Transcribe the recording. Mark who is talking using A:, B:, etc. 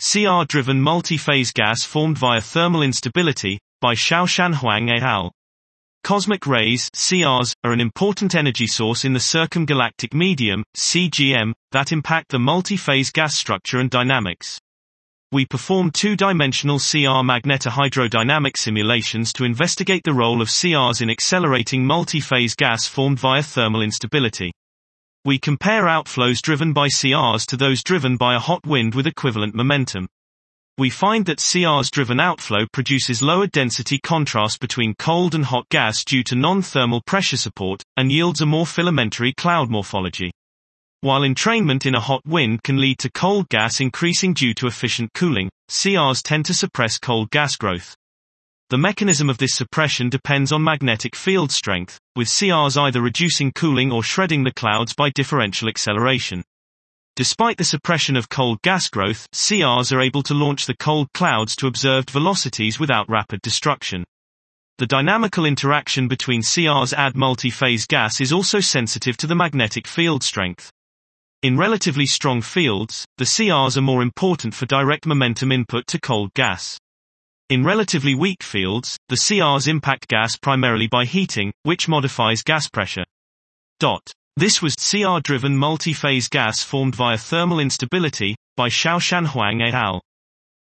A: CR-driven multi-phase gas formed via thermal instability, by Xiaoshan Huang et al. Cosmic rays (CRs) are an important energy source in the circumgalactic medium (CGM) that impact the multi-phase gas structure and dynamics. We perform two-dimensional CR magnetohydrodynamic simulations to investigate the role of CRs in accelerating multi-phase gas formed via thermal instability. We compare outflows driven by CRs to those driven by a hot wind with equivalent momentum. We find that CRs-driven outflow produces lower density contrast between cold and hot gas due to non-thermal pressure support, and yields a more filamentary cloud morphology. While entrainment in a hot wind can lead to cold gas increasing due to efficient cooling, CRs tend to suppress cold gas growth. The mechanism of this suppression depends on magnetic field strength, with CRs either reducing cooling or shredding the clouds by differential acceleration. Despite the suppression of cold gas growth, CRs are able to launch the cold clouds to observed velocities without rapid destruction. The dynamical interaction between CRs and multi-phase gas is also sensitive to the magnetic field strength. In relatively strong fields, the CRs are more important for direct momentum input to cold gas. In relatively weak fields, the CRs impact gas primarily by heating, which modifies gas pressure. This was CR-driven multi-phase gas formed via thermal instability, by Xiaoshan Huang et al.